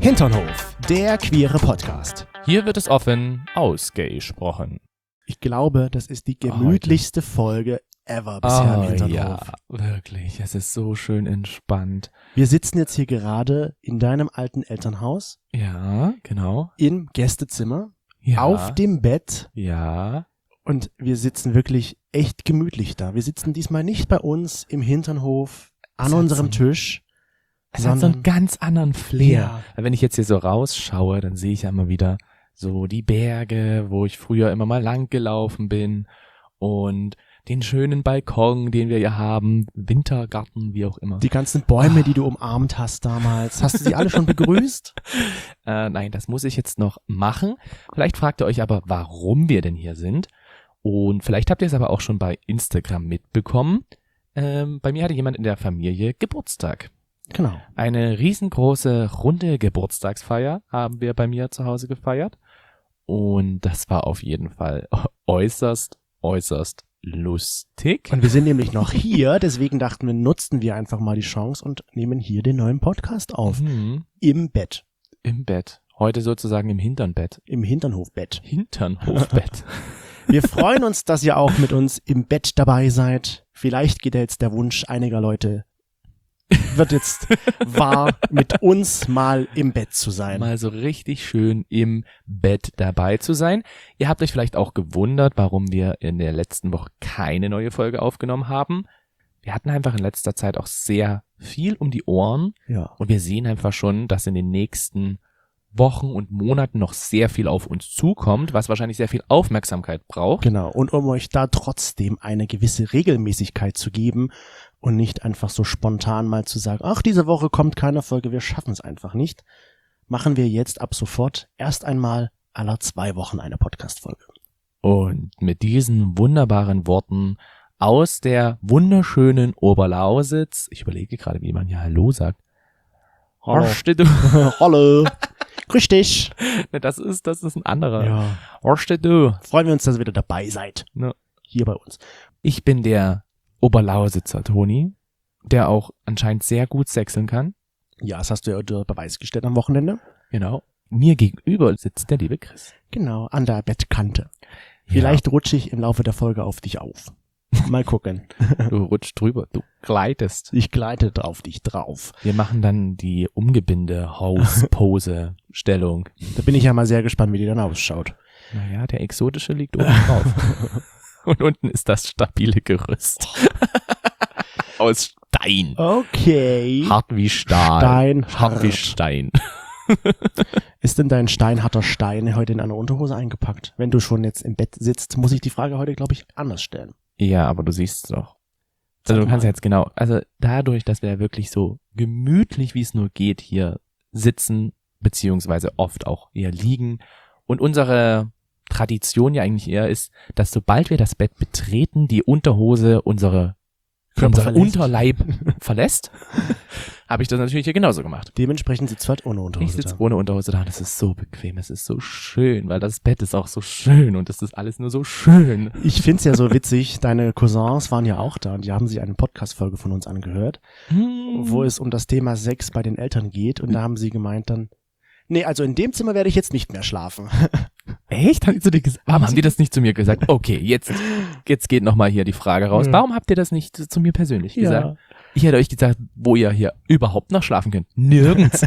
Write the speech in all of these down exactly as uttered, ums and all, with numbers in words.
Hinternhof, der queere Podcast. Hier wird es offen ausgesprochen. Ich glaube, das ist die gemütlichste Folge ever bisher oh, im Hinternhof. Ja, wirklich. Es ist so schön entspannt. Wir sitzen jetzt hier gerade in deinem alten Elternhaus. Ja, genau. Im Gästezimmer. Ja. Auf dem Bett. Ja. Und wir sitzen wirklich echt gemütlich da. Wir sitzen diesmal nicht bei uns im Hinternhof an unserem so Tisch. Es hat so einen ganz anderen Flair. Ja. Wenn ich jetzt hier so rausschaue, dann sehe ich ja immer wieder so die Berge, wo ich früher immer mal lang gelaufen bin und den schönen Balkon, den wir hier haben, Wintergarten, wie auch immer. Die ganzen Bäume, die du umarmt hast damals. Hast du sie alle schon begrüßt? äh, nein, das muss ich jetzt noch machen. Vielleicht fragt ihr euch aber, warum wir denn hier sind. Und vielleicht habt ihr es aber auch schon bei Instagram mitbekommen. Ähm, bei mir hatte jemand in der Familie Geburtstag. Genau. Eine riesengroße, runde Geburtstagsfeier haben wir bei mir zu Hause gefeiert. Und das war auf jeden Fall äußerst, äußerst lustig. Und wir sind nämlich noch hier, deswegen dachten wir, nutzen wir einfach mal die Chance und nehmen hier den neuen Podcast auf. Mhm. Im Bett. Im Bett. Heute sozusagen im Hinternbett. Im Hinternhofbett. Hinternhofbett. Wir freuen uns, dass ihr auch mit uns im Bett dabei seid. Vielleicht geht ja jetzt der Wunsch einiger Leute, wird jetzt wahr, mit uns mal im Bett zu sein. Mal so richtig schön im Bett dabei zu sein. Ihr habt euch vielleicht auch gewundert, warum wir in der letzten Woche keine neue Folge aufgenommen haben. Wir hatten einfach in letzter Zeit auch sehr viel um die Ohren. Ja. Und wir sehen einfach schon, dass in den nächsten Wochen und Monaten noch sehr viel auf uns zukommt, was wahrscheinlich sehr viel Aufmerksamkeit braucht. Genau. Und um euch da trotzdem eine gewisse Regelmäßigkeit zu geben und nicht einfach so spontan mal zu sagen, ach, diese Woche kommt keine Folge, wir schaffen es einfach nicht, machen wir jetzt ab sofort erst einmal aller zwei Wochen eine Podcast-Folge. Und mit diesen wunderbaren Worten aus der wunderschönen Oberlausitz, ich überlege gerade, wie man hier Hallo sagt. Hallo. Horste du. Hallo. Grüß dich. Das ist, das ist ein anderer. Ja. Horste du. Freuen wir uns, dass ihr wieder dabei seid. Ja. Hier bei uns. Ich bin der Oberlausitzer Toni, der auch anscheinend sehr gut sächseln kann. Ja, das hast du ja unter Beweis gestellt am Wochenende. Genau. Mir gegenüber sitzt der liebe Chris. Genau, an der Bettkante. Vielleicht ja. rutsche ich im Laufe der Folge auf dich auf. Mal gucken. Du rutschst drüber, du gleitest. Ich gleite auf dich drauf. Wir machen dann die Umgebinde-Haus-Pose-Stellung. Da bin ich ja mal sehr gespannt, wie die dann ausschaut. Naja, der exotische liegt oben drauf. Und unten ist das stabile Gerüst. Aus Stein. Okay. Hart wie Stahl. Stein. Hart wie Stein. Ist denn dein steinharter Stein heute in eine Unterhose eingepackt? Wenn du schon jetzt im Bett sitzt, muss ich die Frage heute, glaube ich, anders stellen. Ja, aber du siehst es doch. Also du kannst ja jetzt genau, also dadurch, dass wir wirklich so gemütlich, wie es nur geht, hier sitzen, beziehungsweise oft auch eher liegen und unsere Tradition ja eigentlich eher ist, dass sobald wir das Bett betreten, die Unterhose unsere unser Unterleib verlässt, habe ich das natürlich hier genauso gemacht. Dementsprechend sitzt du halt ohne Unterhose Ich sitze ohne Unterhose da und es ist so bequem, es ist so schön, weil das Bett ist auch so schön und es ist alles nur so schön. Ich find's ja so witzig, deine Cousins waren ja auch da und die haben sich eine Podcast-Folge von uns angehört, hm. wo es um das Thema Sex bei den Eltern geht und da haben sie gemeint dann, nee, also in dem Zimmer werde ich jetzt nicht mehr schlafen. Echt? Haben, die gesagt? Warum haben die das nicht zu mir gesagt? Okay, jetzt, jetzt geht nochmal hier die Frage raus. Ja. Warum habt ihr das nicht zu mir persönlich gesagt? Ja. Ich hätte euch gesagt, wo ihr hier überhaupt noch schlafen könnt. Nirgends.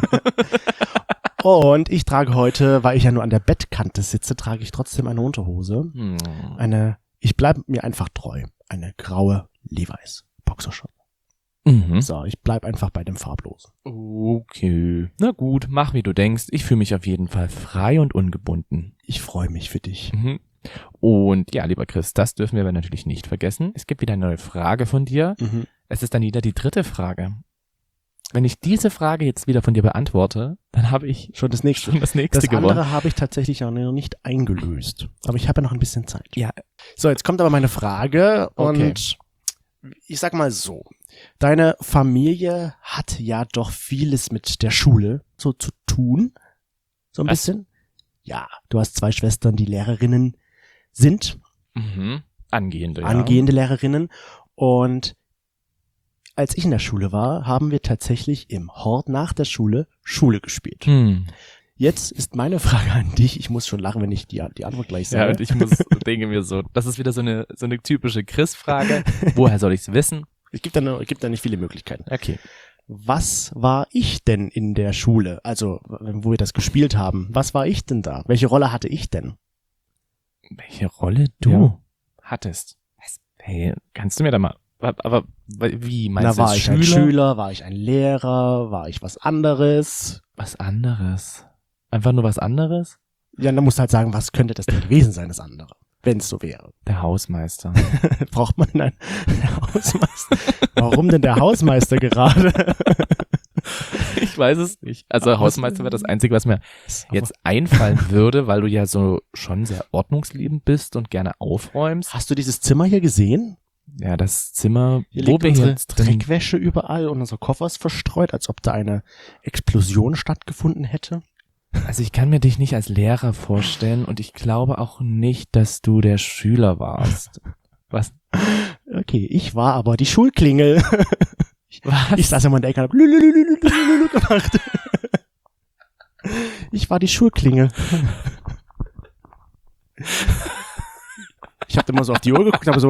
Und ich trage heute, weil ich ja nur an der Bettkante sitze, trage ich trotzdem eine Unterhose. Hm. Eine, ich bleibe mir einfach treu. Eine graue Levi's Boxershort. Mhm. So, ich bleib einfach bei dem Farblosen. Okay. Na gut, mach wie du denkst. Ich fühle mich auf jeden Fall frei und ungebunden. Ich freue mich für dich. Mhm. Und ja, lieber Chris, das dürfen wir aber natürlich nicht vergessen. Es gibt wieder eine neue Frage von dir. Mhm. Es ist dann wieder die dritte Frage. Wenn ich diese Frage jetzt wieder von dir beantworte, dann habe ich schon das nächste, schon das nächste das gewonnen. Das andere habe ich tatsächlich auch noch nicht eingelöst. Aber ich habe ja noch ein bisschen Zeit. Ja. So, jetzt kommt aber meine Frage okay. und ich sag mal so. Deine Familie hat ja doch vieles mit der Schule so zu tun. So ein Was? bisschen. Ja, du hast zwei Schwestern, die Lehrerinnen sind. Mhm. Angehende, ja. Angehende Lehrerinnen. Und als ich in der Schule war, haben wir tatsächlich im Hort nach der Schule Schule gespielt. Hm. Jetzt ist meine Frage an dich. Ich muss schon lachen, wenn ich die, die Antwort gleich sage. Ja, und ich muss, denke mir so, das ist wieder so eine, so eine typische Chris-Frage. Woher soll ich's wissen? Es gibt da, noch, es gibt da nicht viele Möglichkeiten. Okay. Was war ich denn in der Schule? Also, wo wir das gespielt haben. Was war ich denn da? Welche Rolle hatte ich denn? Welche Rolle du Ja. hattest? Was? Hey, kannst du mir da mal, aber wie, meinst Na, du war das ich ein Schüler? War ich ein Lehrer? War ich was anderes? Was anderes? Einfach nur was anderes? Ja, dann musst du halt sagen, was könnte das denn gewesen sein, das andere? Wenn es so wäre. Der Hausmeister. Braucht man denn einen Hausmeister? Warum denn der Hausmeister gerade? Ich weiß es nicht. Also Hausmeister wäre das Einzige, was mir jetzt einfallen würde, weil du ja so schon sehr ordnungsliebend bist und gerne aufräumst. Hast du dieses Zimmer hier gesehen? Ja, das Zimmer, Hier wo liegt wir unsere jetzt drin. Dreckwäsche überall und unser Koffer ist verstreut, als ob da eine Explosion stattgefunden hätte. Also ich kann mir dich nicht als Lehrer vorstellen und ich glaube auch nicht, dass du der Schüler warst. Was? Okay, ich war aber die Schulklingel. Was? Ich saß immer in der Ecke und hab lülülülülülülü gemacht. Ich war die Schulklingel. Ich hab immer so auf die Uhr geguckt, habe so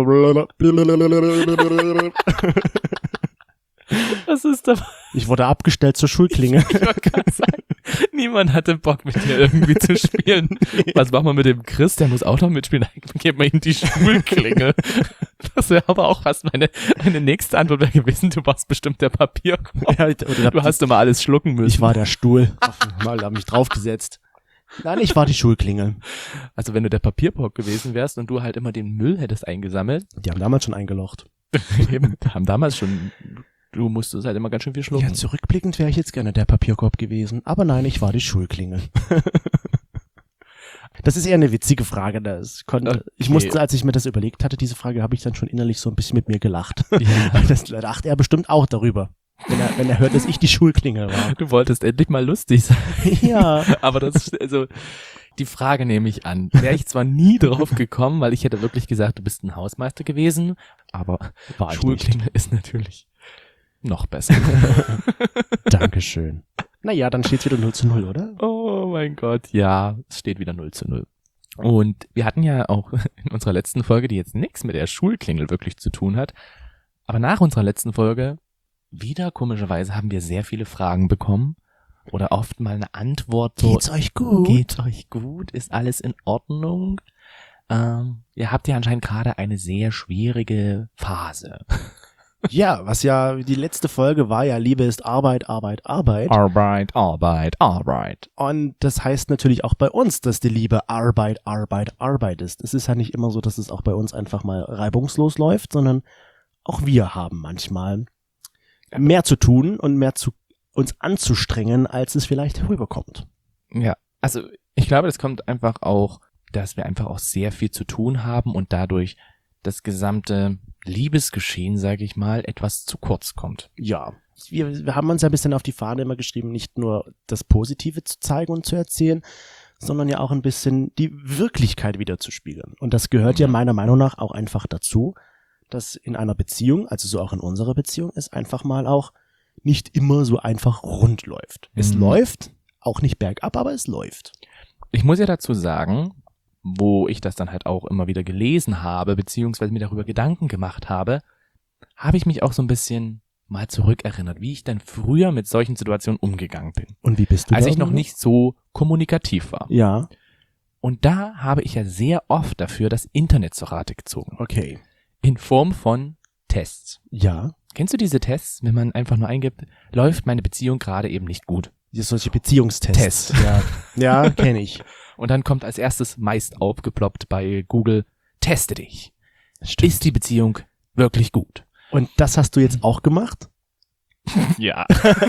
Was ist da? ich wurde abgestellt zur Schulklingel. Ich wollte gerade sagen, niemand hatte Bock mit dir irgendwie zu spielen. Was machen wir mit dem Chris? Der muss auch noch mitspielen. Gib mal ihm die Schulklingel. Das wäre aber auch fast meine, meine nächste Antwort wäre gewesen. Du warst bestimmt der Papierkorb. Ja, oder Du hast immer alles schlucken müssen. ich war der Stuhl. Mal, hab mich draufgesetzt. Nein, ich war die Schulklingel. Also wenn du der Papierkorb gewesen wärst und du halt immer den Müll hättest eingesammelt. Die haben damals schon eingelocht. Eben, haben damals schon, du musstest halt immer ganz schön viel schlucken. Ja, zurückblickend wäre ich jetzt gerne der Papierkorb gewesen. Aber nein, ich war die Schulklingel. Das ist eher eine witzige Frage. Das konnte, Okay. Ich musste, als ich mir das überlegt hatte, diese Frage, habe ich dann schon innerlich so ein bisschen mit mir gelacht. Ja. Das dachte er bestimmt auch darüber, wenn er, wenn er hört, dass ich die Schulklingel war. Du wolltest endlich mal lustig sein. Ja. Aber das, also, die Frage nehme ich an. Wäre ich zwar nie drauf gekommen, weil ich hätte wirklich gesagt, du bist ein Hausmeister gewesen, aber War ich Schulklingel ist natürlich noch besser. Dankeschön. Naja, dann steht's wieder null zu null, oder? Oh mein Gott, ja, es steht wieder null zu null. Und wir hatten ja auch in unserer letzten Folge, die jetzt nichts mit der Schulklingel wirklich zu tun hat, aber nach unserer letzten Folge, wieder komischerweise, haben wir sehr viele Fragen bekommen oder oft mal eine Antwort so, Geht's euch gut? geht's euch gut? Ist alles in Ordnung? Ähm, ihr habt ja anscheinend gerade eine sehr schwierige Phase. Ja, was ja, die letzte Folge war ja, Liebe ist Arbeit, Arbeit, Arbeit. Arbeit, Arbeit, Arbeit. Und das heißt natürlich auch bei uns, dass die Liebe Arbeit, Arbeit, Arbeit ist. Es ist ja nicht immer so, dass es auch bei uns einfach mal reibungslos läuft, sondern auch wir haben manchmal mehr zu tun und mehr zu uns anzustrengen, als es vielleicht herüberkommt. Ja, also ich glaube, das kommt einfach auch, dass wir einfach auch sehr viel zu tun haben und dadurch das gesamte Liebesgeschehen, sage ich mal, etwas zu kurz kommt. Ja, wir, wir haben uns ja ein bisschen auf die Fahne immer geschrieben, nicht nur das Positive zu zeigen und zu erzählen, sondern ja auch ein bisschen die Wirklichkeit wiederzuspiegeln. Und das gehört ja meiner Meinung nach auch einfach dazu, dass in einer Beziehung, also so auch in unserer Beziehung, es einfach mal auch nicht immer so einfach rund läuft. Es Mhm. läuft, auch nicht bergab, aber es läuft. Ich muss ja dazu sagen, wo ich das dann halt auch immer wieder gelesen habe, beziehungsweise mir darüber Gedanken gemacht habe, habe ich mich auch so ein bisschen mal zurückerinnert, wie ich dann früher mit solchen Situationen umgegangen bin, Und wie bist du als da ich noch umgegangen? nicht so kommunikativ war. Ja, Und da habe ich ja sehr oft dafür das Internet zur Rate gezogen. okay. In Form von Tests. Ja, Kennst du diese Tests, wenn man einfach nur eingibt, läuft meine Beziehung gerade eben nicht gut? solche Beziehungstests. Test. Ja, ja kenne ich. Und dann kommt als erstes meist aufgeploppt bei Google, teste dich. Stimmt. Ist die Beziehung wirklich gut? Und das hast du jetzt auch gemacht? Ja.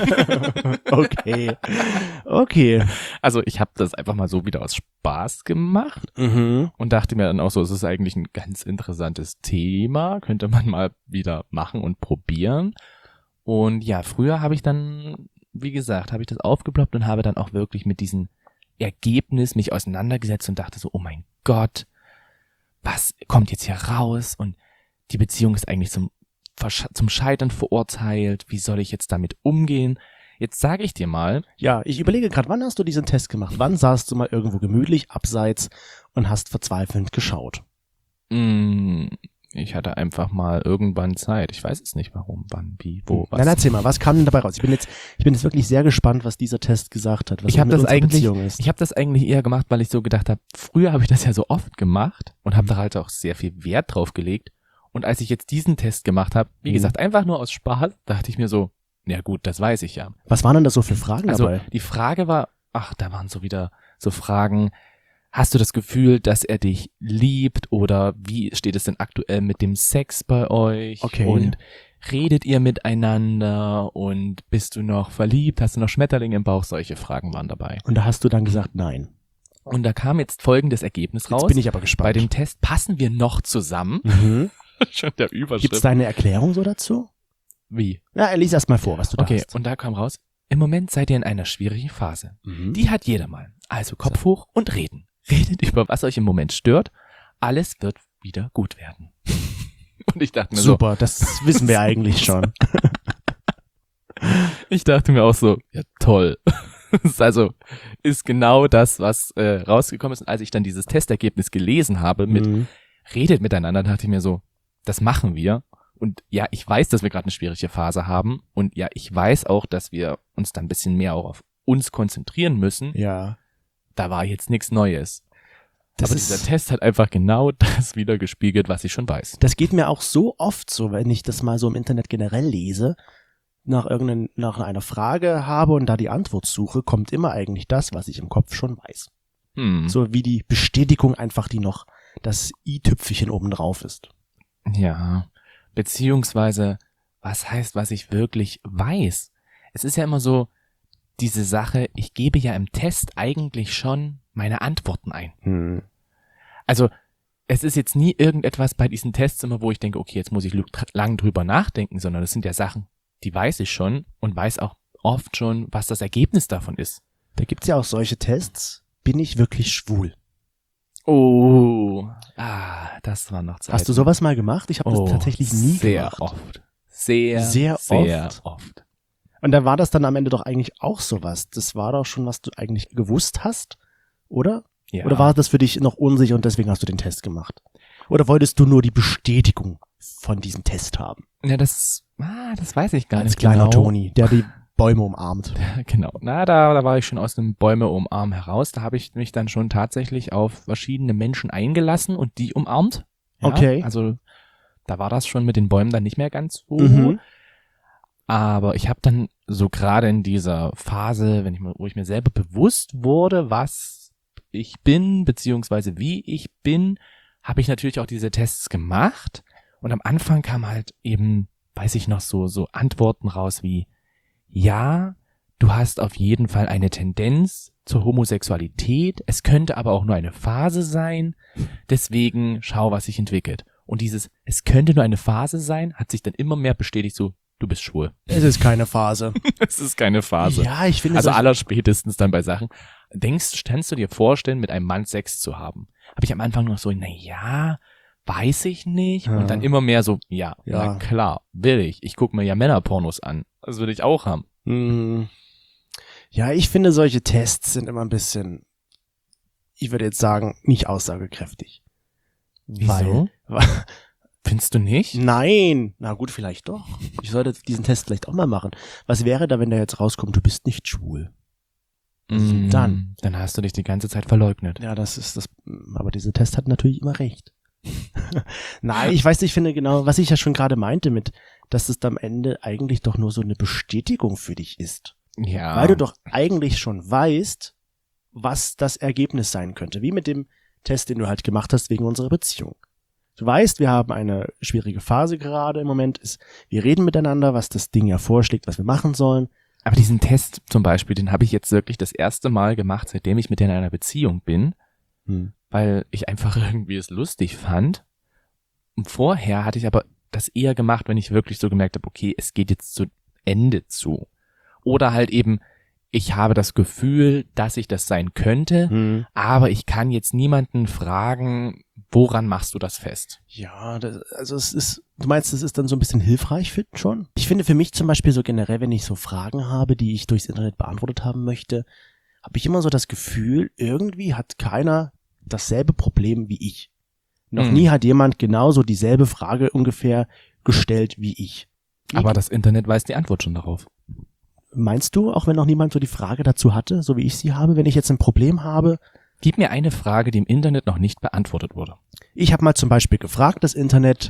Okay. Okay. Also ich habe das einfach mal so wieder aus Spaß gemacht Mhm. und dachte mir dann auch so, es ist eigentlich ein ganz interessantes Thema, könnte man mal wieder machen und probieren. Und ja, früher habe ich dann, wie gesagt, habe ich das aufgeploppt und habe dann auch wirklich mit diesem Ergebnis mich auseinandergesetzt und dachte so, oh mein Gott, was kommt jetzt hier raus? Und die Beziehung ist eigentlich zum versch- zum Scheitern verurteilt. Wie soll ich jetzt damit umgehen? Jetzt sage ich dir mal, Ja, ich überlege gerade, wann hast du diesen Test gemacht? Wann saßt du mal irgendwo gemütlich, abseits und hast verzweifelnd geschaut? mh, ich hatte einfach mal irgendwann Zeit. Ich weiß es nicht, warum, wann, wie, wo, was. Dann erzähl mal, was kam denn dabei raus? Ich bin jetzt, ich bin jetzt wirklich sehr gespannt, was dieser Test gesagt hat, was Ich habe mit das unserer eigentlich, Beziehung ist. ich habe das eigentlich eher gemacht, weil ich so gedacht habe, früher habe ich das ja so oft gemacht und habe Mhm. da halt auch sehr viel Wert drauf gelegt. Und als ich jetzt diesen Test gemacht habe, wie Mhm. gesagt, einfach nur aus Spaß, dachte ich mir so, ja gut, das weiß ich ja. Was waren denn das so für Fragen Also dabei? die Frage war, ach, da waren so wieder so Fragen, hast du das Gefühl, dass er dich liebt oder wie steht es denn aktuell mit dem Sex bei euch? Okay. Und redet ihr miteinander und bist du noch verliebt? Hast du noch Schmetterlinge im Bauch? Solche Fragen waren dabei. Und da hast du dann gesagt, nein. Und da kam jetzt folgendes Ergebnis raus. Jetzt bin ich aber gespannt. Bei dem Test passen wir noch zusammen. Mhm. Schon der Überschrift. Gibt's da eine Erklärung so dazu? Wie? Ja, lies erst mal vor, was du da Okay, hast. und da kam raus, im Moment seid ihr in einer schwierigen Phase. Mhm. Die hat jeder mal. Also Kopf hoch und reden. Redet über, was euch im Moment stört. Alles wird wieder gut werden. Und ich dachte mir Super, das wissen wir eigentlich schon. so, ich dachte mir auch so, ja toll. Das ist also, ist genau das, was äh, rausgekommen ist. Und als ich dann dieses Testergebnis gelesen habe mit Mhm. redet miteinander, dachte ich mir so, das machen wir. Und ja, ich weiß, dass wir gerade eine schwierige Phase haben. Und ja, ich weiß auch, dass wir uns da ein bisschen mehr auch auf uns konzentrieren müssen. Ja. Da war jetzt nichts Neues. Das Aber ist, dieser Test hat einfach genau das wieder gespiegelt, was ich schon weiß. das geht mir auch so oft so, wenn ich das mal so im Internet generell lese, nach irgendeiner, nach einer Frage habe und da die Antwort suche, kommt immer eigentlich das, was ich im Kopf schon weiß. Hm. So wie die Bestätigung einfach, die noch das i-Tüpfelchen oben drauf ist. Ja, beziehungsweise, was heißt, was ich wirklich weiß? Es ist ja immer so, diese Sache, ich gebe ja im Test eigentlich schon meine Antworten ein. Hm. Also, es ist jetzt nie irgendetwas bei diesen Tests immer, wo ich denke, okay, jetzt muss ich lang drüber nachdenken, sondern das sind ja Sachen, die weiß ich schon und weiß auch oft schon, was das Ergebnis davon ist. Da gibt's ja auch solche Tests. Bin ich wirklich schwul? Oh, ah, das war noch Zeit. Hast du sowas mal gemacht? Ich habe das tatsächlich nie sehr gemacht. oft. Sehr, Sehr sehr oft? oft. Und da war das dann am Ende doch eigentlich auch sowas. Das war doch schon, was du eigentlich gewusst hast, oder? Ja. Oder war das für dich noch unsicher und deswegen hast du den Test gemacht? Oder wolltest du nur die Bestätigung von diesem Test haben? Ja, das, ah, das weiß ich gar Als nicht kleiner genau. Toni, der die Bäume umarmt. Genau. Na, da, da war ich schon aus dem Bäume umarmen heraus. Da habe ich mich dann schon tatsächlich auf verschiedene Menschen eingelassen und die umarmt. Ja, Okay. Also da war das schon mit den Bäumen dann nicht mehr ganz so. Mhm. Aber ich habe dann so gerade in dieser Phase, wenn ich mir, wo ich mir selber bewusst wurde, was ich bin, beziehungsweise wie ich bin, habe ich natürlich auch diese Tests gemacht. Und am Anfang kam halt eben, weiß ich noch, so, so Antworten raus wie, ja, du hast auf jeden Fall eine Tendenz zur Homosexualität. Es könnte aber auch nur eine Phase sein. Deswegen schau, was sich entwickelt. Und dieses, es könnte nur eine Phase sein, hat sich dann immer mehr bestätigt, so, du bist schwul. Es ist keine Phase. Es ist keine Phase. Ja, ich finde Also solche- allerspätestens dann bei Sachen. Denkst, kannst du dir vorstellen, mit einem Mann Sex zu haben? Habe ich am Anfang noch so, na ja, weiß ich nicht. Ja. Und dann immer mehr so, ja, Ja. na klar, will ich. Ich gucke mir ja Männerpornos an. Das würde ich auch haben. Hm. Ja, ich finde solche Tests sind immer ein bisschen, ich würde jetzt sagen, nicht aussagekräftig. Wieso? Weil, Findest du nicht? nein, na gut, vielleicht doch. Ich sollte diesen Test vielleicht auch mal machen. Was wäre da, wenn der jetzt rauskommt, du bist nicht schwul? Mm, Dann. Dann hast du dich die ganze Zeit verleugnet. Ja, das ist das, aber dieser Test hat natürlich immer recht. Nein, ich weiß nicht, ich finde genau, was ich ja schon gerade meinte mit, dass es am Ende eigentlich doch nur so eine Bestätigung für dich ist. Ja. Weil du doch eigentlich schon weißt, was das Ergebnis sein könnte. Wie mit dem Test, den du halt gemacht hast wegen unserer Beziehung. Du weißt, wir haben eine schwierige Phase gerade im Moment. Ist, wir reden miteinander, was das Ding ja vorschlägt, was wir machen sollen. Aber diesen Test zum Beispiel, den habe ich jetzt wirklich das erste Mal gemacht, seitdem ich mit dir in einer Beziehung bin, Hm. weil ich einfach irgendwie es lustig fand. Und vorher hatte ich aber das eher gemacht, wenn ich wirklich so gemerkt habe, okay, es geht jetzt zu Ende zu. Oder halt eben, ich habe das Gefühl, dass ich das sein könnte, Hm. aber ich kann jetzt niemanden fragen, woran machst du das fest? Ja, das, also es ist, du meinst, es ist dann so ein bisschen hilfreich für schon? Ich finde für mich zum Beispiel so generell, wenn ich so Fragen habe, die ich durchs Internet beantwortet haben möchte, habe ich immer so das Gefühl, irgendwie hat keiner dasselbe Problem wie ich. Noch Hm. nie hat jemand genauso dieselbe Frage ungefähr gestellt wie ich. Wie Aber das Internet weiß die Antwort schon darauf. Meinst du, auch wenn noch niemand so die Frage dazu hatte, so wie ich sie habe, wenn ich jetzt ein Problem habe? Gib mir eine Frage, die im Internet noch nicht beantwortet wurde. Ich habe mal zum Beispiel gefragt, das Internet,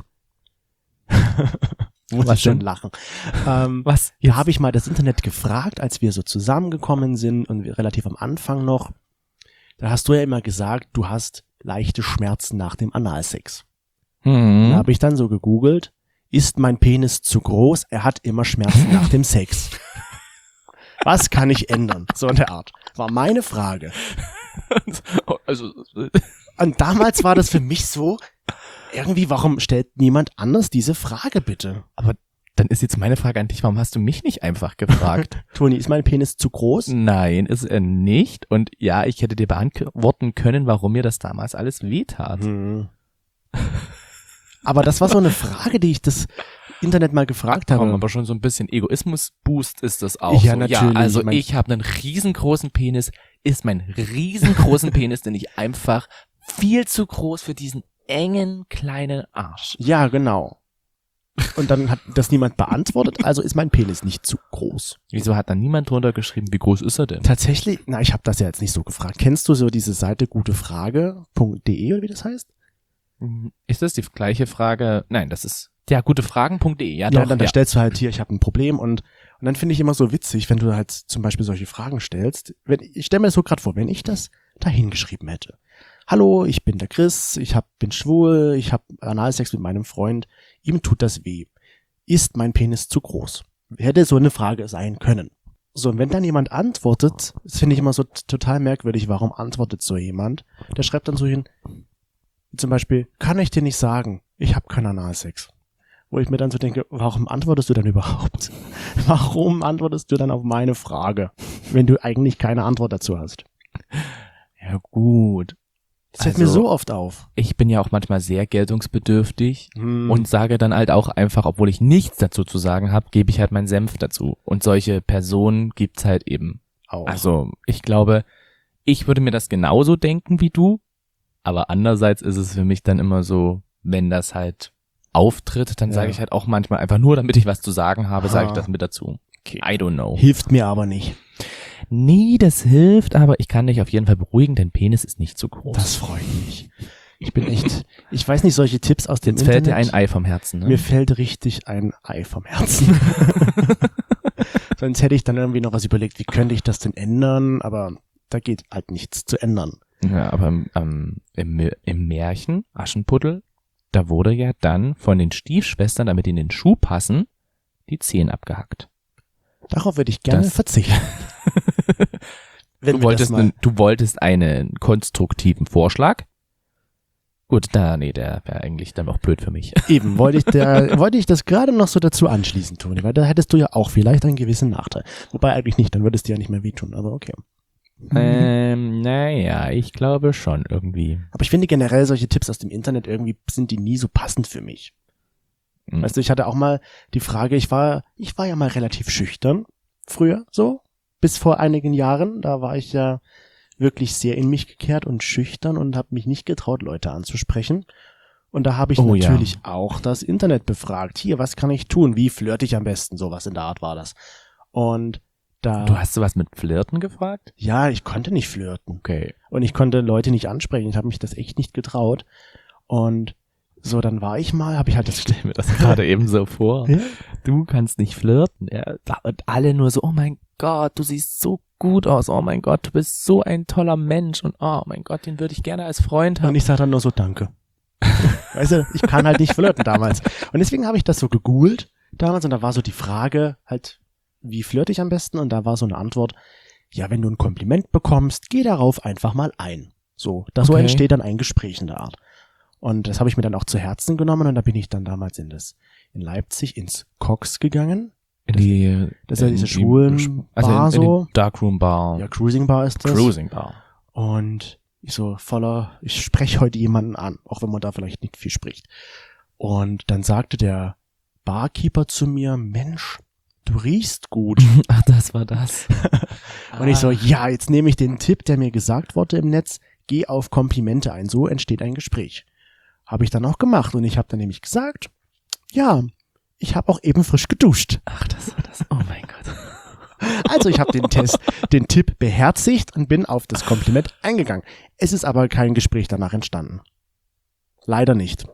muss Was ich schon denn? lachen. Ähm, Was? Da habe ich mal das Internet gefragt, als wir so zusammengekommen sind und wir relativ am Anfang noch. Da hast du ja immer gesagt, du hast leichte Schmerzen nach dem Analsex. Hm. Da habe ich dann so gegoogelt, ist mein Penis zu groß? Er hat immer Schmerzen nach dem Sex. Was kann ich ändern? So in der Art. War meine Frage. Also, Und damals war das für mich so, irgendwie, warum stellt niemand anders diese Frage bitte? aber dann ist jetzt meine Frage an dich, warum hast du mich nicht einfach gefragt? Toni, ist mein Penis zu groß? Nein, ist er nicht. Und ja, ich hätte dir beantworten können, warum mir das damals alles wehtat. Hm. Aber das war so eine Frage, die ich das Internet mal gefragt habe. Aber schon so ein bisschen Egoismus-Boost ist das auch. Ja, so. natürlich. Ja, also Ich mein- ich habe einen riesengroßen Penis, ist mein riesengroßen Penis, denn ich einfach viel zu groß für diesen engen kleinen Arsch. Ja, genau. Und dann hat das niemand beantwortet, also ist mein Penis nicht zu groß. Wieso hat dann niemand drunter geschrieben, wie groß ist er denn? Tatsächlich, na, ich habe das ja jetzt nicht so gefragt. Kennst du so diese Seite gutefrage punkt de oder wie das heißt? Ist das die gleiche Frage? Nein, das ist ja gutefragen punkt de. Ja, Ja, doch. dann da ja. stellst du halt hier, ich habe ein Problem und und dann finde ich immer so witzig, wenn du halt zum Beispiel solche Fragen stellst. Wenn, ich stelle mir das so gerade vor, wenn ich das da hingeschrieben hätte. Hallo, ich bin der Chris, ich hab, bin schwul, ich habe Analsex mit meinem Freund, ihm tut das weh. Ist mein Penis zu groß? Hätte so eine Frage sein können. So, und wenn dann jemand antwortet, das finde ich immer so t- total merkwürdig, warum antwortet so jemand? Der schreibt dann so hin, zum Beispiel, kann ich dir nicht sagen, ich habe keinen Analsex. Wo ich mir dann so denke, warum antwortest du denn überhaupt? Warum antwortest du dann auf meine Frage, wenn du eigentlich keine Antwort dazu hast? Ja, gut. Das fällt Also- mir so oft auf. Ich bin ja auch manchmal sehr geltungsbedürftig Hm. und sage dann halt auch einfach, obwohl ich nichts dazu zu sagen habe, gebe ich halt meinen Senf dazu. Und solche Personen gibt's halt eben. auch. Also ich glaube, ich würde mir das genauso denken wie du, aber andererseits ist es für mich dann immer so, wenn das halt auftritt, dann Ja. sage ich halt auch manchmal einfach nur, damit ich was zu sagen habe, sage ich Ah. das mit dazu. Okay. I don't know. Hilft mir aber nicht. Nee, das hilft, aber ich kann dich auf jeden Fall beruhigen, dein Penis ist nicht so groß. Das freut mich. Ich bin echt, ich weiß nicht, solche Tipps aus dem Jetzt fällt dir Internet. ein Ei vom Herzen, ne? Mir fällt richtig ein Ei vom Herzen. Sonst hätte ich dann irgendwie noch was überlegt, wie könnte ich das denn ändern, aber da geht halt nichts zu ändern. Ja, aber ähm, im, im Märchen Aschenputtel, da wurde ja dann von den Stiefschwestern, damit die in den Schuh passen, die Zehen abgehackt. Darauf würde ich gerne Das- verzichten. Wenn Du wir wolltest, das mal, einen, du wolltest einen konstruktiven Vorschlag? Gut, da, nee, der wäre eigentlich dann auch blöd für mich. eben, wollte ich, da, wollte ich das gerade noch so dazu anschließen, Toni, weil da hättest du ja auch vielleicht einen gewissen Nachteil. Wobei eigentlich nicht, dann würdest du ja nicht mehr wehtun, aber okay. ähm, naja, ich glaube schon irgendwie. Aber ich finde generell solche Tipps aus dem Internet irgendwie sind die nie so passend für mich. Hm. Weißt du, ich hatte auch mal die Frage, ich war, ich war ja mal relativ schüchtern früher, so, bis vor einigen Jahren, da war ich ja wirklich sehr in mich gekehrt und schüchtern und habe mich nicht getraut, Leute anzusprechen. Und da habe ich Oh ja. natürlich auch das Internet befragt. Hier, was kann ich tun? Wie flirte ich am besten? Sowas in der Art war das. Und da, Du hast sowas mit Flirten gefragt? ja, ich konnte nicht flirten. Okay. Und ich konnte Leute nicht ansprechen. Ich habe mich das echt nicht getraut. Und so, dann war ich mal, habe ich halt das Stell mir das gerade eben so vor. Ja? Du kannst nicht flirten. Ja, und alle nur so, oh mein Gott, du siehst so gut aus. Oh mein Gott, du bist so ein toller Mensch. Und oh mein Gott, den würde ich gerne als Freund haben. Und ich sage dann nur so, danke. Weißt du, ich kann halt nicht flirten damals. Und deswegen habe ich das so gegoogelt damals und da war so die Frage halt, wie flirte ich am besten? Und da war so eine Antwort, ja, wenn du ein Kompliment bekommst, geh darauf einfach mal ein. So, da so Okay. entsteht dann ein Gespräch in der Art. Und das habe ich mir dann auch zu Herzen genommen und da bin ich dann damals in das, in Leipzig ins Cox gegangen. In die, Das ist ja in diese die- schwulen also Bar in, in so. den Darkroom Bar. Ja, Cruising Bar ist das. Cruising Bar. Und ich so voller, ich spreche heute jemanden an, auch wenn man da vielleicht nicht viel spricht. Und dann sagte der Barkeeper zu mir, Mensch, du riechst gut. Ach, das war das. Und ich so, Ah. ja, jetzt nehme ich den Tipp, der mir gesagt wurde im Netz, geh auf Komplimente ein, so entsteht ein Gespräch. Habe ich dann auch gemacht und ich habe dann nämlich gesagt, ja, ich habe auch eben frisch geduscht. Ach, das war das. Oh mein Gott. Also ich habe den Test, den Tipp beherzigt und bin auf das Kompliment eingegangen. Es ist aber kein Gespräch danach entstanden. Leider nicht.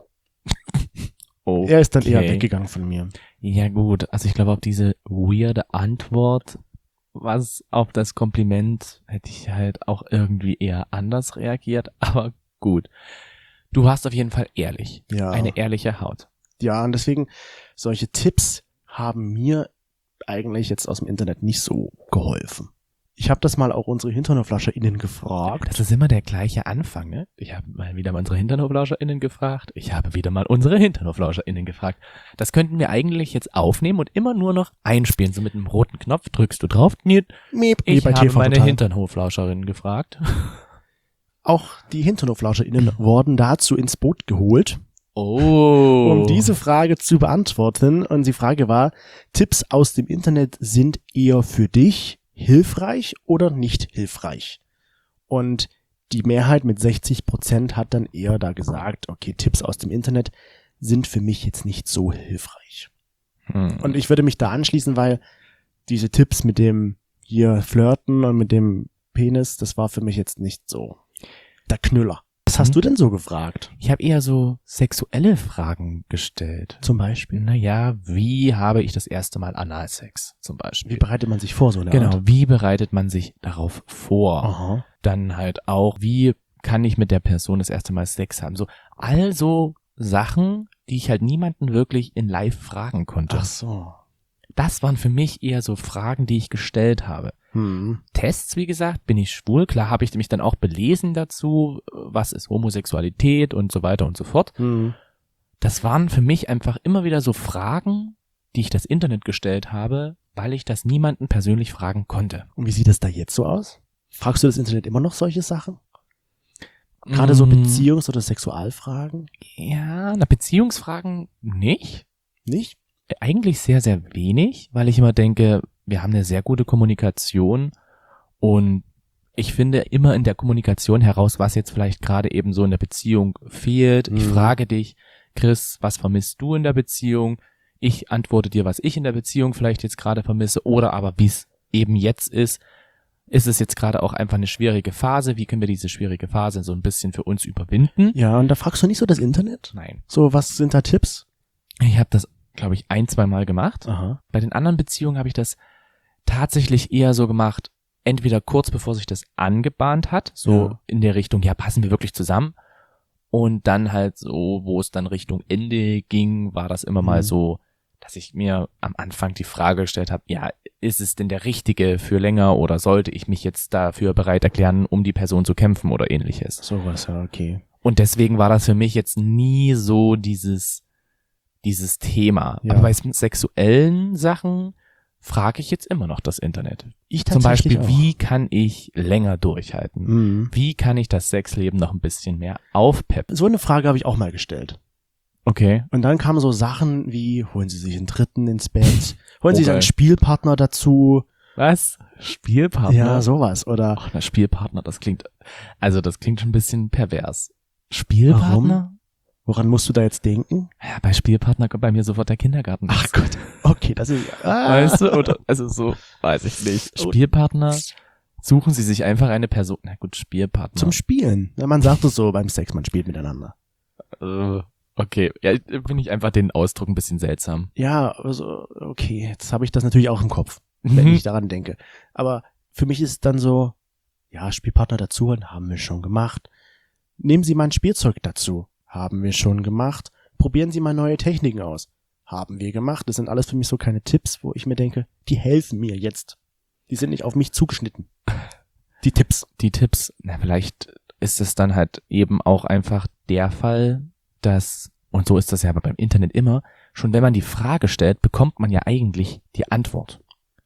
Oh. Er ist dann eher Okay. weggegangen von mir. Ja gut, also ich glaube, auf diese weirde Antwort, was auf das Kompliment, hätte ich halt auch irgendwie eher anders reagiert, aber gut. Du warst auf jeden Fall ehrlich. Ja. Eine ehrliche Haut. Ja, und deswegen, solche Tipps haben mir eigentlich jetzt aus dem Internet nicht so geholfen. Ich habe das mal auch unsere HinternoflauscherInnen gefragt. Das ist immer der gleiche Anfang, ne? Ich habe mal wieder mal unsere HinternoflauscherInnen gefragt. Ich habe wieder mal unsere HinternoflauscherInnen gefragt. Das könnten wir eigentlich jetzt aufnehmen und immer nur noch einspielen. So mit einem roten Knopf drückst du drauf. Miep, wie Ich bei habe T V meine Total. Hinternhoflauscherinnen gefragt. Auch die HinternoflauscherInnen wurden dazu ins Boot geholt, Oh. um diese Frage zu beantworten. Und die Frage war, Tipps aus dem Internet sind eher für dich hilfreich oder nicht hilfreich? Und die Mehrheit mit sechzig Prozent hat dann eher da gesagt, okay, Tipps aus dem Internet sind für mich jetzt nicht so hilfreich. Hm. Und ich würde mich da anschließen, weil diese Tipps mit dem hier Flirten und mit dem Penis, das war für mich jetzt nicht so der Knüller. Was hast Mhm. du denn so gefragt? Ich habe eher so sexuelle Fragen gestellt. Zum Beispiel? Naja, wie habe ich das erste Mal Analsex zum Beispiel? Wie bereitet man sich vor, so eine Genau, Art? wie bereitet man sich darauf vor? Aha. Dann halt auch, wie kann ich mit der Person das erste Mal Sex haben? So, all so Sachen, die ich halt niemanden wirklich in live fragen konnte. Ach so. Das waren für mich eher so Fragen, die ich gestellt habe. Hm. Tests, wie gesagt, bin ich schwul. Klar habe ich mich dann auch belesen dazu, was ist Homosexualität und so weiter und so fort. Hm. Das waren für mich einfach immer wieder so Fragen, die ich das Internet gestellt habe, weil ich das niemanden persönlich fragen konnte. Und wie sieht es da jetzt so aus? Fragst du das Internet immer noch solche Sachen? Gerade so Mm, Beziehungs- oder Sexualfragen? Ja, na, Beziehungsfragen nicht. Nicht? Eigentlich sehr, sehr wenig, weil ich immer denke, wir haben eine sehr gute Kommunikation und ich finde immer in der Kommunikation heraus, was jetzt vielleicht gerade eben so in der Beziehung fehlt. Ich Mhm. frage dich, Chris, was vermisst du in der Beziehung? Ich antworte dir, was ich in der Beziehung vielleicht jetzt gerade vermisse oder aber wie es eben jetzt ist. Ist es jetzt gerade auch einfach eine schwierige Phase? Wie können wir diese schwierige Phase so ein bisschen für uns überwinden? Ja, und da fragst du nicht so das Internet? Nein. So, was sind da Tipps? Ich habe das, glaube ich, ein, zwei Mal gemacht. Aha. Bei den anderen Beziehungen habe ich das tatsächlich eher so gemacht, entweder kurz bevor sich das angebahnt hat, so Ja. in der Richtung, ja, passen wir wirklich zusammen? Und dann halt so, wo es dann Richtung Ende ging, war das immer Mhm. mal so, dass ich mir am Anfang die Frage gestellt habe, ja, ist es denn der Richtige für länger oder sollte ich mich jetzt dafür bereit erklären, um die Person zu kämpfen oder ähnliches? Sowas, ja, okay. Und deswegen war das für mich jetzt nie so dieses, dieses Thema. Ja. Aber bei sexuellen Sachen frage ich jetzt immer noch das Internet. Ich Zum Beispiel, auch. wie kann ich länger durchhalten? Mhm. Wie kann ich das Sexleben noch ein bisschen mehr aufpeppen? So eine Frage habe ich auch mal gestellt. Okay. Und dann kamen so Sachen wie, holen Sie sich einen Dritten ins Bett, holen Sie sich Okay. einen Spielpartner dazu, Was? Spielpartner? ja, sowas, oder, Ach, na, Spielpartner, das klingt, also das klingt schon ein bisschen pervers. Spielpartner? woran musst du da jetzt denken? Ja, bei Spielpartner kommt bei mir sofort der Kindergarten. Ach Gott, okay, das ist, ah. Weißt du, oder, also so, weiß ich nicht. Spielpartner, suchen Sie sich einfach eine Person, na gut, Spielpartner. Zum Spielen. Ja, man sagt es so beim Sex, man spielt miteinander. Äh, okay, ja, finde ich einfach den Ausdruck ein bisschen seltsam. Ja, also, okay, jetzt habe ich das natürlich auch im Kopf, wenn Mhm. ich daran denke. Aber für mich ist es dann so, ja, Spielpartner dazu holen, haben wir schon gemacht. Nehmen Sie mal ein Spielzeug dazu, haben wir schon gemacht. Probieren Sie mal neue Techniken aus, haben wir gemacht. Das sind alles für mich so keine Tipps, wo ich mir denke, die helfen mir jetzt. Die sind nicht auf mich zugeschnitten. Die Tipps. Die Tipps, na, vielleicht ist es dann halt eben auch einfach der Fall, dass, und so ist das ja aber beim Internet immer, schon wenn man die Frage stellt, bekommt man ja eigentlich die Antwort.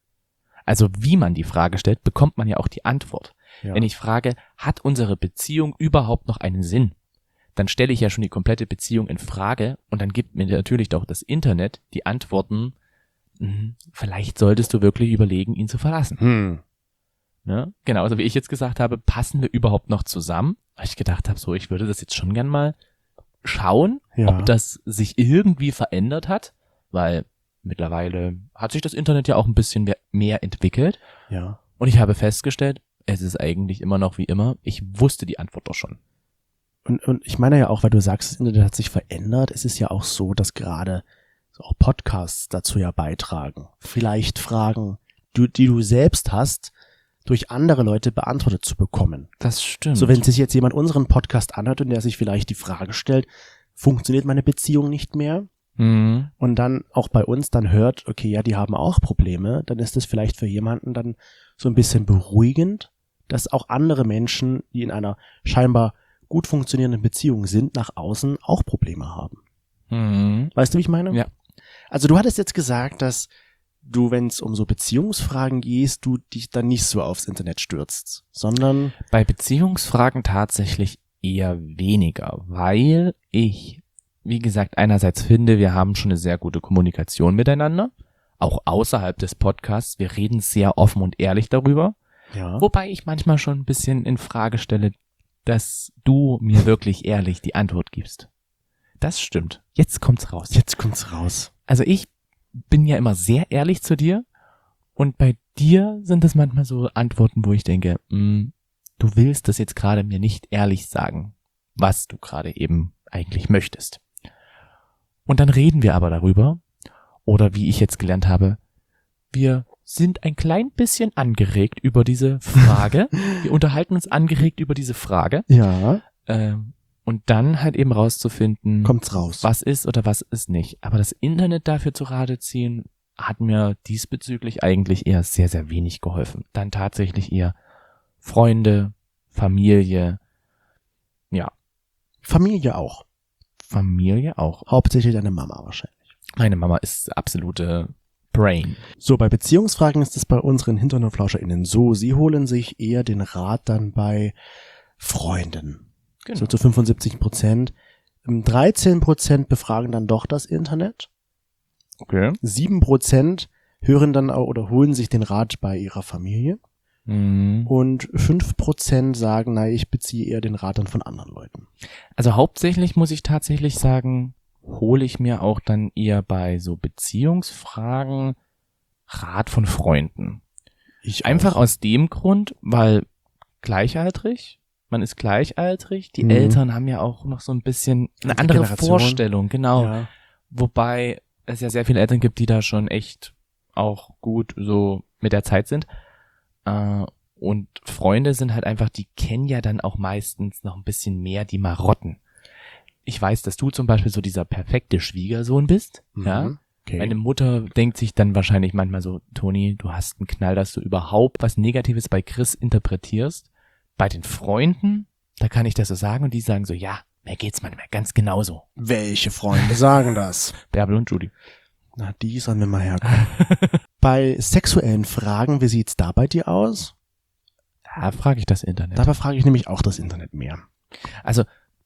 Also wie man die Frage stellt, bekommt man ja auch die Antwort. Ja. Wenn ich frage, hat unsere Beziehung überhaupt noch einen Sinn? Dann stelle ich ja schon die komplette Beziehung in Frage und dann gibt mir natürlich doch das Internet die Antworten, mh, vielleicht solltest du wirklich überlegen, ihn zu verlassen. Hm. Ne? Genauso wie ich jetzt gesagt habe, passen wir überhaupt noch zusammen? Weil ich gedacht habe, so, ich würde das jetzt schon gern mal schauen, Ja. ob das sich irgendwie verändert hat, weil mittlerweile hat sich das Internet ja auch ein bisschen mehr- mehr entwickelt Ja. und ich habe festgestellt, es ist eigentlich immer noch wie immer. Ich wusste die Antwort doch schon. Und, und ich meine ja auch, weil du sagst, das Internet hat sich verändert, es ist ja auch so, dass gerade so auch Podcasts dazu ja beitragen. Vielleicht Fragen, die, die du selbst hast, durch andere Leute beantwortet zu bekommen. Das stimmt. So, wenn sich jetzt jemand unseren Podcast anhört und der sich vielleicht die Frage stellt, funktioniert meine Beziehung nicht mehr? Mhm. Und dann auch bei uns dann hört, okay, ja, die haben auch Probleme, dann ist es vielleicht für jemanden dann so ein bisschen beruhigend, dass auch andere Menschen, die in einer scheinbar gut funktionierenden Beziehung sind, nach außen auch Probleme haben. Mhm. Weißt du, wie ich meine? Ja. Also du hattest jetzt gesagt, dass du, wenn es um so Beziehungsfragen gehst, du dich dann nicht so aufs Internet stürzt, sondern Bei Beziehungsfragen tatsächlich eher weniger, weil ich, wie gesagt, einerseits finde, wir haben schon eine sehr gute Kommunikation miteinander, auch außerhalb des Podcasts. Wir reden sehr offen und ehrlich darüber, ja, wobei ich manchmal schon ein bisschen in Frage stelle, dass du mir wirklich ehrlich die Antwort gibst. Das stimmt. Jetzt kommt's raus. jetzt kommt's raus. Also ich bin ja immer sehr ehrlich zu dir und bei dir sind es manchmal so Antworten, wo ich denke, mh, du willst das jetzt gerade mir nicht ehrlich sagen, was du gerade eben eigentlich möchtest. Und dann reden wir aber darüber, oder wie ich jetzt gelernt habe, wir sind ein klein bisschen angeregt über diese Frage. Wir unterhalten uns angeregt über diese Frage. Ja, Ähm, und dann halt eben rauszufinden, kommt's raus. was ist oder was ist nicht. Aber das Internet dafür zu Rate ziehen, hat mir diesbezüglich eigentlich eher sehr, sehr wenig geholfen. Dann tatsächlich eher Freunde, Familie, ja, Familie auch. Familie auch. Hauptsächlich deine Mama wahrscheinlich. Meine Mama ist absolute Brain. So, bei Beziehungsfragen ist es bei unseren HinternundflauscherInnen so, sie holen sich eher den Rat dann bei Freunden. Genau. So zu fünfundsiebzig Prozent. dreizehn Prozent befragen dann doch das Internet. Okay. sieben Prozent hören dann auch oder holen sich den Rat bei ihrer Familie. Mhm. Und fünf Prozent sagen, na, ich beziehe eher den Rat dann von anderen Leuten. Also hauptsächlich muss ich tatsächlich sagen, hole ich mir auch dann eher bei so Beziehungsfragen Rat von Freunden. Ich Einfach auch. aus dem Grund, weil gleichaltrig, man ist gleichaltrig, die Mhm. Eltern haben ja auch noch so ein bisschen eine Also andere Generation. Vorstellung, genau. Ja. Wobei es ja sehr viele Eltern gibt, die da schon echt auch gut so mit der Zeit sind. Äh, und Freunde sind halt einfach, die kennen ja dann auch meistens noch ein bisschen mehr die Marotten. Ich weiß, dass du zum Beispiel so dieser perfekte Schwiegersohn bist, ja. Mhm. Okay. Meine Mutter denkt sich dann wahrscheinlich manchmal so, Toni, du hast einen Knall, dass du überhaupt was Negatives bei Chris interpretierst. Bei den Freunden, da kann ich das so sagen und die sagen so, ja, mir geht's manchmal ganz genauso. Welche Freunde sagen das? Bärbel und Judy. Na, die sollen wir mal herkommen. Bei sexuellen Fragen, wie sieht's da bei dir aus? Da frage ich das Internet. Dabei frage ich nämlich auch das Internet mehr. Also,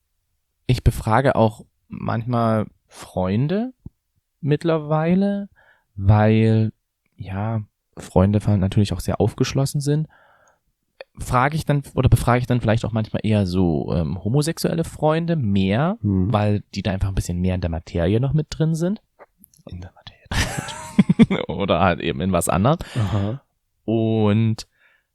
ich befrage auch manchmal Freunde mittlerweile, weil, ja, Freunde natürlich auch sehr aufgeschlossen sind. Frage ich dann, oder befrage ich dann vielleicht auch manchmal eher so ähm, homosexuelle Freunde mehr, Hm. weil die da einfach ein bisschen mehr in der Materie noch mit drin sind. In der Materie. Oder halt eben in was anderem. Aha. Und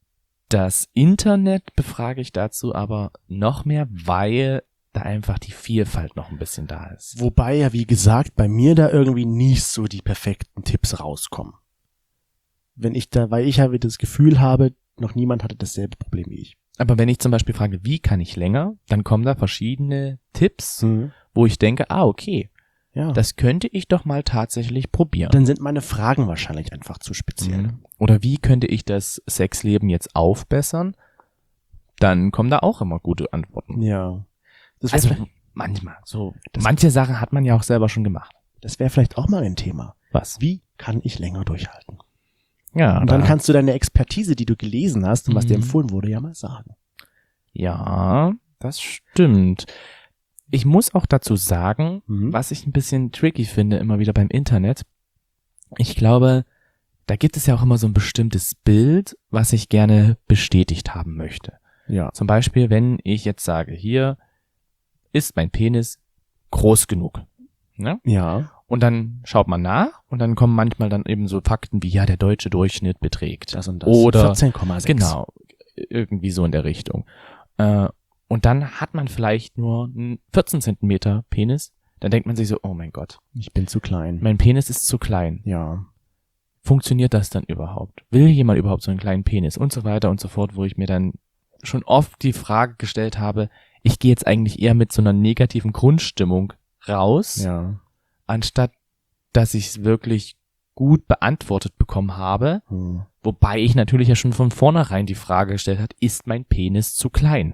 das Internet befrage ich dazu aber noch mehr, weil da einfach die Vielfalt noch ein bisschen da ist. Wobei ja, wie gesagt, bei mir da irgendwie nicht so die perfekten Tipps rauskommen. Wenn ich da, weil ich halt das Gefühl habe, noch niemand hatte dasselbe Problem wie ich. Aber wenn ich zum Beispiel frage, wie kann ich länger, dann kommen da verschiedene Tipps, Hm. wo ich denke, ah, okay, Ja. das könnte ich doch mal tatsächlich probieren. Dann sind meine Fragen wahrscheinlich einfach zu speziell. Mhm. Oder wie könnte ich das Sexleben jetzt aufbessern? Dann kommen da auch immer gute Antworten. Ja. Das Also wäre manchmal, so Das- manche Sachen hat man ja auch selber schon gemacht. Das wäre vielleicht auch mal ein Thema. Was? Wie kann ich länger durchhalten? Ja. Und dann da- kannst du deine Expertise, die du gelesen hast und was dir Mhm. empfohlen wurde, ja mal sagen. Ja, das stimmt. Ich muss auch dazu sagen, Mhm. was ich ein bisschen tricky finde, immer wieder beim Internet. Ich glaube, da gibt es ja auch immer so ein bestimmtes Bild, was ich gerne bestätigt haben möchte. Ja. Zum Beispiel, wenn ich jetzt sage, hier ist mein Penis groß genug. Ne? Ja. Und dann schaut man nach und dann kommen manchmal dann eben so Fakten wie, ja, der deutsche Durchschnitt beträgt. Das und das. Oder vierzehn Komma sechs. Genau, irgendwie so in der Richtung. Äh, und dann hat man vielleicht nur einen vierzehn Zentimeter Penis. Dann denkt man sich so, oh mein Gott, Ich bin zu klein. mein Penis ist zu klein. Ja. Funktioniert das dann überhaupt? Will jemand überhaupt so einen kleinen Penis? Und so weiter und so fort, wo ich mir dann schon oft die Frage gestellt habe, ich gehe jetzt eigentlich eher mit so einer negativen Grundstimmung raus, Ja. anstatt dass ich es wirklich gut beantwortet bekommen habe. Hm. Wobei ich natürlich ja schon von vornherein die Frage gestellt habe, ist mein Penis zu klein?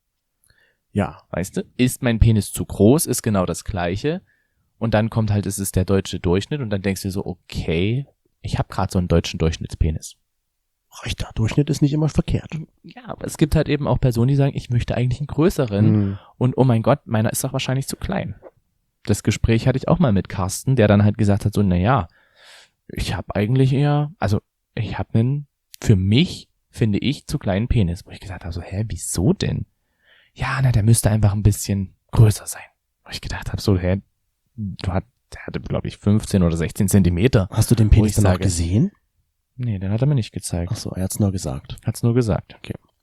Ja. Weißt du? Ist mein Penis zu groß, ist genau das Gleiche. Und dann kommt halt, es ist der deutsche Durchschnitt und dann denkst du dir so, okay, ich habe gerade so einen deutschen Durchschnittspenis. Rechter Durchschnitt ist nicht immer verkehrt. Ja, aber es gibt halt eben auch Personen, die sagen, ich möchte eigentlich einen größeren Hm. und oh mein Gott, meiner ist doch wahrscheinlich zu klein. Das Gespräch hatte ich auch mal mit Carsten, der dann halt gesagt hat so, na ja, ich habe eigentlich eher, also ich habe einen, für mich, finde ich, zu kleinen Penis. Wo ich gesagt habe so, hä, wieso denn? Ja, na, der müsste einfach ein bisschen größer sein. Wo ich gedacht habe so, hä, du hat, der hatte, glaube ich, fünfzehn oder sechzehn Zentimeter. Hast du den Wo Penis ich dann auch sage- gesehen? Nee, den hat er mir nicht gezeigt. Ach so, er hat's nur gesagt. Hat's nur gesagt.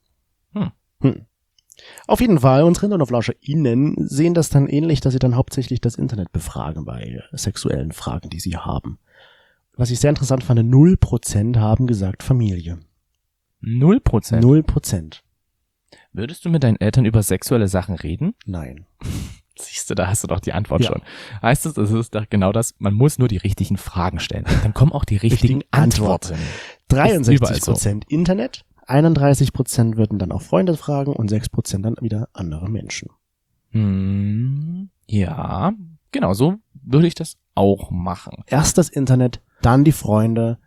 Hm. Auf jeden Fall, unsere Rinder- und FlauscherInnen sehen das dann ähnlich, dass sie dann hauptsächlich das Internet befragen bei sexuellen Fragen, die sie haben. Was ich sehr interessant fand, null Prozent haben gesagt Familie. Null Prozent. null Prozent. Würdest du mit deinen Eltern über sexuelle Sachen reden? Nein. Siehst du, da hast du doch die Antwort Ja. schon. Heißt es, das ist doch genau das, man muss nur die richtigen Fragen stellen. Dann kommen auch die richtigen, Richtigen Antworten. dreiundsechzig Prozent Internet, einunddreißig Prozent würden dann auch Freunde fragen und sechs Prozent dann wieder andere Menschen. Hm, ja, genau, so würde ich das auch machen. Erst das Internet, dann die Freunde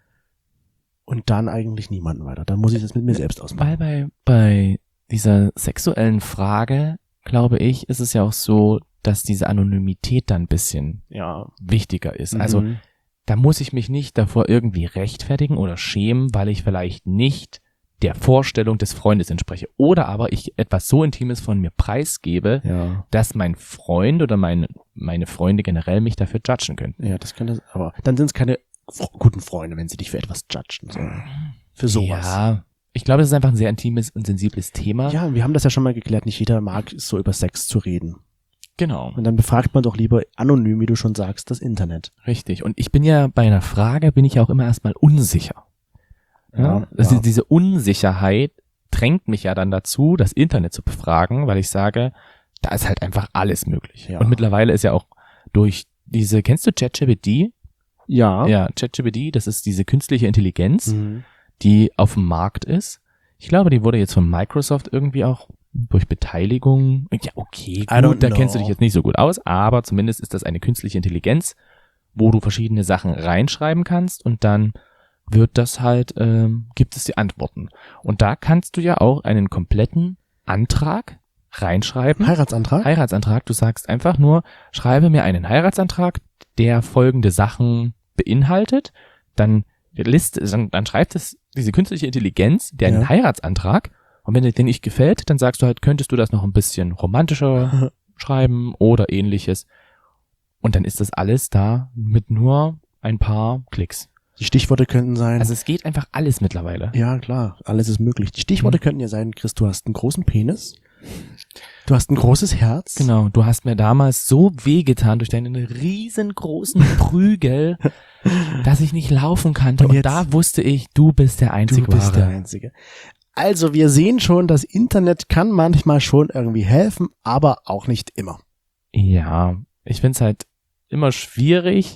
und dann eigentlich niemanden weiter. Dann muss ich das mit mir selbst Weil ausmachen. bei, bei dieser sexuellen Frage, glaube ich, ist es ja auch so, dass diese Anonymität dann ein bisschen Ja. wichtiger ist. Also Mhm. da muss ich mich nicht davor irgendwie rechtfertigen oder schämen, weil ich vielleicht nicht der Vorstellung des Freundes entspreche. Oder aber ich etwas so Intimes von mir preisgebe, Ja. dass mein Freund oder mein, meine Freunde generell mich dafür judgen könnten. Ja, das könnte, aber dann sind es keine fr- guten Freunde, wenn sie dich für etwas judgen. So. Für sowas. Ja, ich glaube, das ist einfach ein sehr intimes und sensibles Thema. Ja, wir haben das ja schon mal geklärt. Nicht jeder mag es so über Sex zu reden. Genau, Und dann befragt man doch lieber anonym, wie du schon sagst, das Internet. richtig. Und ich bin ja bei einer Frage, bin ich ja auch immer erstmal unsicher. Ja, also ja. diese Unsicherheit drängt mich ja dann dazu, das Internet zu befragen, weil ich sage, da ist halt einfach alles möglich. Ja. Und mittlerweile ist ja auch durch diese, kennst du ChatGPT? Ja. Ja, ChatGPT, das ist diese künstliche Intelligenz, Mhm. die auf dem Markt ist. Ich glaube, die wurde jetzt von Microsoft irgendwie auch durch Beteiligung, ja okay, I don't gut, da kennst du know. dich jetzt nicht so gut aus, aber zumindest ist das eine künstliche Intelligenz, wo du verschiedene Sachen reinschreiben kannst und dann wird das halt, ähm, gibt es die Antworten. Und da kannst du ja auch einen kompletten Antrag reinschreiben. Heiratsantrag? Heiratsantrag, du sagst einfach nur, schreibe mir einen Heiratsantrag, der folgende Sachen beinhaltet, dann list, dann, dann schreibt es diese künstliche Intelligenz, der einen Ja. Heiratsantrag, und wenn dir den nicht gefällt, dann sagst du halt, könntest du das noch ein bisschen romantischer schreiben oder ähnliches. Und dann ist das alles da mit nur ein paar Klicks. Die Stichworte könnten sein. Also es geht einfach alles mittlerweile. ja, klar, alles ist möglich. Die Stichworte Mhm. könnten ja sein, Chris, du hast einen großen Penis. Du hast ein großes Herz. Genau, du hast mir damals so wehgetan durch deinen riesengroßen Prügel, dass ich nicht laufen kannte. Und Und, jetzt- da wusste ich, du bist der einzig Du bist der Wahre. Einzige. Also wir sehen schon, das Internet kann manchmal schon irgendwie helfen, aber auch nicht immer. Ja, ich find's halt immer schwierig,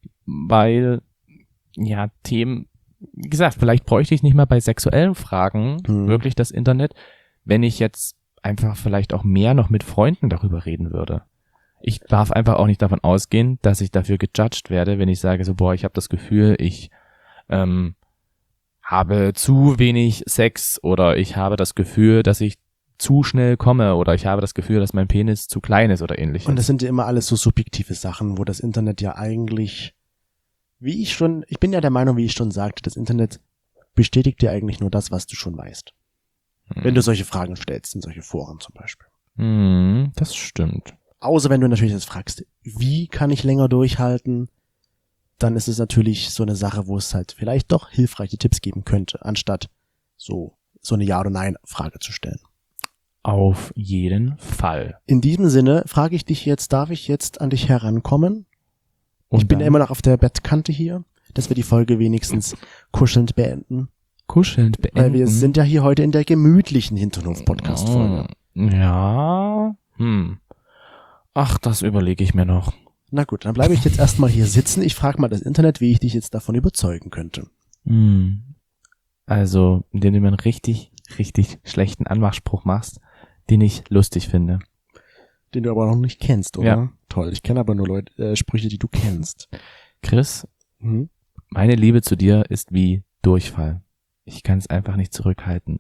weil, ja, Themen, wie gesagt, vielleicht bräuchte ich nicht mal bei sexuellen Fragen Hm. wirklich das Internet, wenn ich jetzt einfach vielleicht auch mehr noch mit Freunden darüber reden würde. Ich darf einfach auch nicht davon ausgehen, dass ich dafür gejudged werde, wenn ich sage so, boah, ich habe das Gefühl, ich ähm, habe zu wenig Sex oder ich habe das Gefühl, dass ich zu schnell komme oder ich habe das Gefühl, dass mein Penis zu klein ist oder ähnliches. Und das sind ja immer alles so subjektive Sachen, wo das Internet ja eigentlich, wie ich schon, ich bin ja der Meinung, wie ich schon sagte, das Internet bestätigt dir eigentlich nur das, was du schon weißt. Hm. Wenn du solche Fragen stellst, in solche Foren zum Beispiel. Hm, das stimmt. Außer wenn du natürlich jetzt fragst, wie kann ich länger durchhalten, dann ist es natürlich so eine Sache, wo es halt vielleicht doch hilfreiche Tipps geben könnte, anstatt so, so eine Ja- oder Nein-Frage zu stellen. Auf jeden Fall. In diesem Sinne frage ich dich jetzt, darf ich jetzt an dich herankommen? Und ich bin dann immer noch auf der Bettkante hier, dass wir die Folge wenigstens kuschelnd beenden. Kuschelnd beenden. Weil wir sind ja hier heute in der gemütlichen Hinterhof-Podcast-Folge. Ja, hm. Ach, das überlege ich mir noch. Na gut, dann bleibe ich jetzt erstmal hier sitzen. Ich frage mal das Internet, wie ich dich jetzt davon überzeugen könnte. Hm. Also, indem du mir einen richtig, richtig schlechten Anmachspruch machst, den ich lustig finde. Den du aber noch nicht kennst, oder? Ja. Toll, ich kenne aber nur Leute, äh, Sprüche, die du kennst. Chris, Mhm. meine Liebe zu dir ist wie Durchfall. Ich kann es einfach nicht zurückhalten.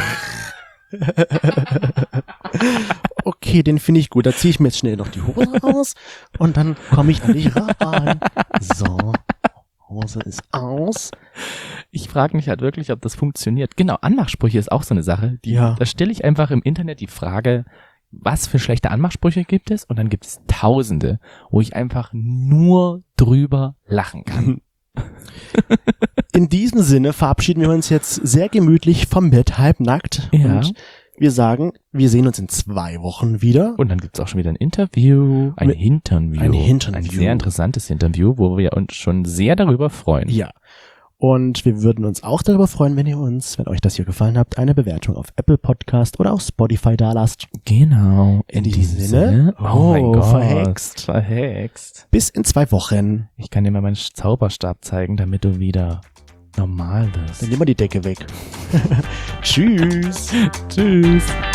Okay, den finde ich gut. Da ziehe ich mir jetzt schnell noch die Hose aus und dann komme ich an dich ran. So, Hose ist aus. Ich frage mich halt wirklich, ob das funktioniert. Genau, Anmachsprüche ist auch so eine Sache. Die, Ja. Da stelle ich einfach im Internet die Frage, was für schlechte Anmachsprüche gibt es? Und dann gibt es Tausende, wo ich einfach nur drüber lachen kann. In diesem Sinne verabschieden wir uns jetzt sehr gemütlich vom Bett, halbnackt. Ja. Und wir sagen, wir sehen uns in zwei Wochen wieder. Und dann gibt es auch schon wieder ein Interview, ein Mit- Hinternview. ein Hinternview. Ein sehr interessantes Interview, wo wir uns schon sehr darüber freuen. Ja. Und wir würden uns auch darüber freuen, wenn ihr uns, wenn euch das hier gefallen habt, eine Bewertung auf Apple Podcast oder auf Spotify dalasst. Genau. In diesem Sinne, Oh, mein oh, Gott. verhext. Verhext. Bis in zwei Wochen. Ich kann dir mal meinen Zauberstab zeigen, damit du wieder normal wirst. Dann nehmen wir die Decke weg. Tschüss. Tschüss.